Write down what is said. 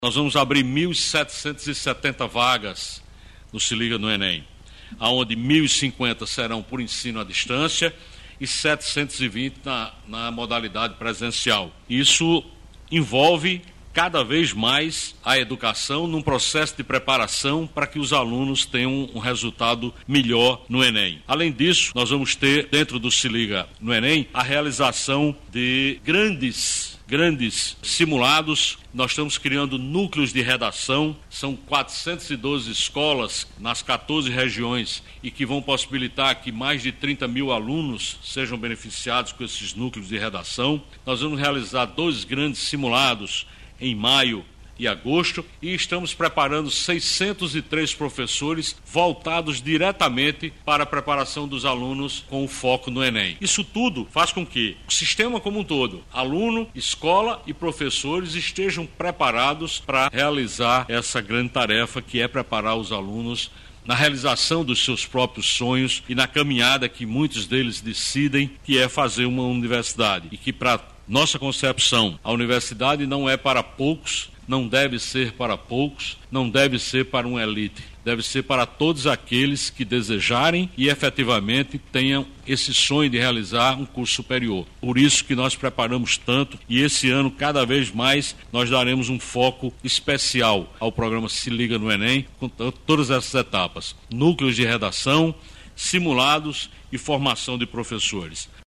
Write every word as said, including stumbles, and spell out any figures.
Nós vamos abrir mil setecentas e setenta vagas no Se Liga no Enem, onde mil e cinquenta serão por ensino à distância e setecentos e vinte na, na modalidade presencial. Isso envolve cada vez mais a educação num processo de preparação para que os alunos tenham um resultado melhor no Enem. Além disso, nós vamos ter, dentro do Se Liga no Enem, a realização de grandes grandes simulados. Nós estamos criando núcleos de redação, são quatrocentas e doze escolas nas quatorze regiões e que vão possibilitar que mais de trinta mil alunos sejam beneficiados com esses núcleos de redação. Nós vamos realizar dois grandes simulados em maio e agosto e estamos preparando seiscentos e três professores voltados diretamente para a preparação dos alunos com o foco no Enem. Isso tudo faz com que o sistema como um todo, aluno, escola e professores estejam preparados para realizar essa grande tarefa que é preparar os alunos na realização dos seus próprios sonhos e na caminhada que muitos deles decidem, que é fazer uma universidade. E que, para nossa concepção, a universidade não é para poucos, não deve ser para poucos, não deve ser para uma elite, deve ser para todos aqueles que desejarem e efetivamente tenham esse sonho de realizar um curso superior. Por isso que nós preparamos tanto e esse ano, cada vez mais, nós daremos um foco especial ao programa Se Liga no Enem, com todas essas etapas: núcleos de redação, simulados e formação de professores.